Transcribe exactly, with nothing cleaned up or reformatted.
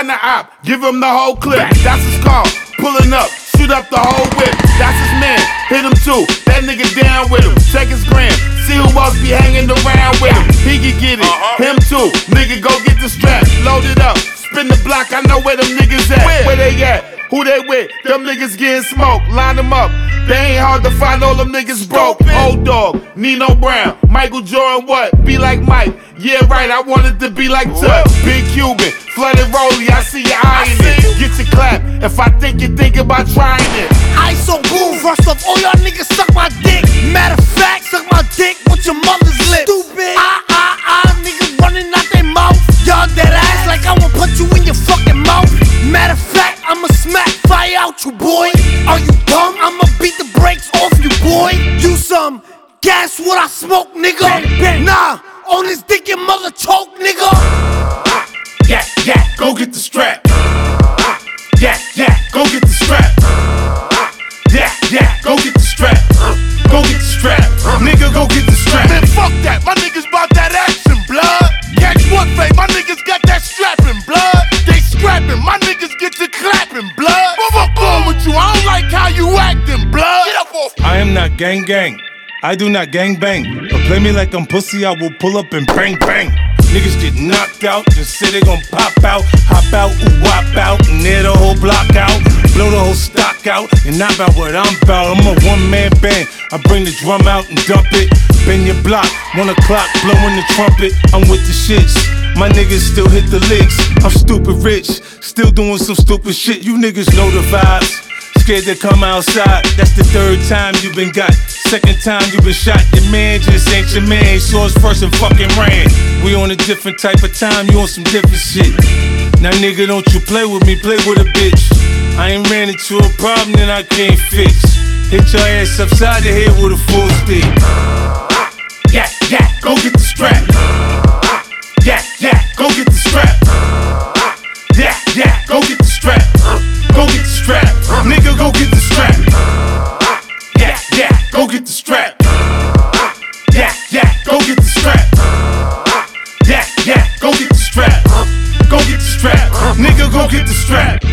find the op, give him the whole clip. That's his car, pulling up, shoot up the whole whip. That's his man, hit him too, that nigga down with him. Check his gram, see who else be hanging around with him. He can get it, him too, nigga go get the strap. Load it up, spin the block, I know where them niggas at. Where they at? Who they with? Them niggas getting smoked, line them up. They ain't hard to find, all them niggas broke. Old Dog, Nino Brown, Michael Jordan, what? Be like Mike, yeah right, I wanted to be like Tuck. Big Cuban, flooded Rollie, I see you eyeing it. Get your clap, if I think you think about trying it. Ice on boom, first off, all y'all niggas suck my dick. Matter of fact, suck my dick with your mother's lips. Stupid, ah ah ah, niggas running out their mouth. Y'all dead ass like I wanna put you in your fucking mouth. Matter of fact, I'ma smack fire out you, boy. Are you dumb? I'ma beat the brakes off you, boy. You some gas what I smoke, nigga. Bang, bang. Nah, on this dick your mother choke, nigga. Ah, yeah, yeah, go get the strap. Ah, yeah, yeah, go get the strap. Ah, yeah, yeah, go get the strap. Go get the strap. Nigga, go get the strap. Man, fuck that. My niggas bout that action, blood. Catch what, babe? My niggas got that strapping, blood. They scrapping. My niggas get to clapping, blood. What fuck on with you? I don't like how you acting, blood. Get up off. I am not gang gang. I do not gang bang. But play me like I'm pussy, I will pull up and bang bang. Niggas get knocked out, just say they gon' pop out, hop out, ooh, wop out, and near the whole block out, blow the whole stock out, and not about what I'm about. I'm a one-man band, I bring the drum out and dump it, bend your block, one o'clock, blowing the trumpet, I'm with the shits, my niggas still hit the licks, I'm stupid rich, still doing some stupid shit, you niggas know the vibes, scared to come outside, that's the third time you been got. Second time you been shot, your man just ain't your man. Saw us first and fucking ran. We on a different type of time, you on some different shit. Now nigga, don't you play with me, play with a bitch. I ain't ran into a problem that I can't fix. Hit your ass upside the head with a full stick. Yeah, yeah, go get the strap. Yeah, yeah, go get the strap. Yeah, yeah, go get the strap. Go get the strap. Nigga, go get the strap. Yeah, yeah, go get the strap. Yeah, yeah, go get the strap. Yeah, yeah, go get the strap. Go get the strap. Nigga, go get the strap.